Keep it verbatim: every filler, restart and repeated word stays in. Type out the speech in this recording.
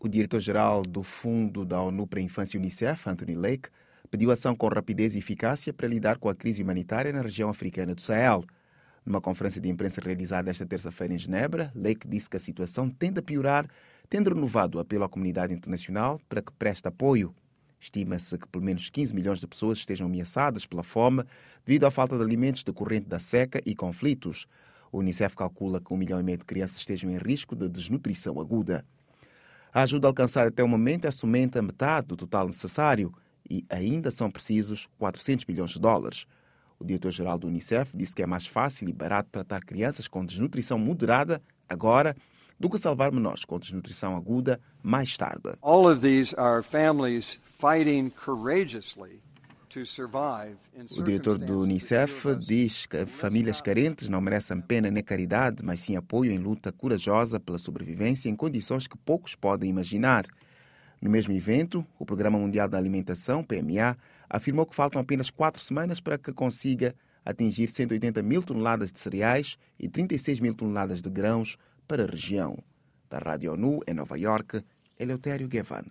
O diretor-geral do Fundo da ONU para a Infância, Unicef, Anthony Lake, pediu ação com rapidez e eficácia para lidar com a crise humanitária na região africana do Sahel. Numa conferência de imprensa realizada esta terça-feira em Genebra, Lake disse que a situação tende a piorar, tendo renovado o apelo à comunidade internacional para que preste apoio. Estima-se que pelo menos quinze milhões de pessoas estejam ameaçadas pela fome devido à falta de alimentos decorrente da seca e conflitos. O Unicef calcula que um milhão e meio de crianças estejam em risco de desnutrição aguda. A ajuda alcançada até o momento é somente a metade do total necessário e ainda são precisos quatrocentos milhões de dólares. O diretor-geral do Unicef disse que é mais fácil e barato tratar crianças com desnutrição moderada agora do que salvar menores com desnutrição aguda mais tarde. All of these are families fighting courageously. O diretor do Unicef diz que famílias carentes não merecem pena nem caridade, mas sim apoio em luta corajosa pela sobrevivência em condições que poucos podem imaginar. No mesmo evento, o Programa Mundial da Alimentação, P M A, afirmou que faltam apenas quatro semanas para que consiga atingir cento e oitenta mil toneladas de cereais e trinta e seis mil toneladas de grãos para a região. Da Rádio ONU, em Nova Iorque, Eleutério Gavan.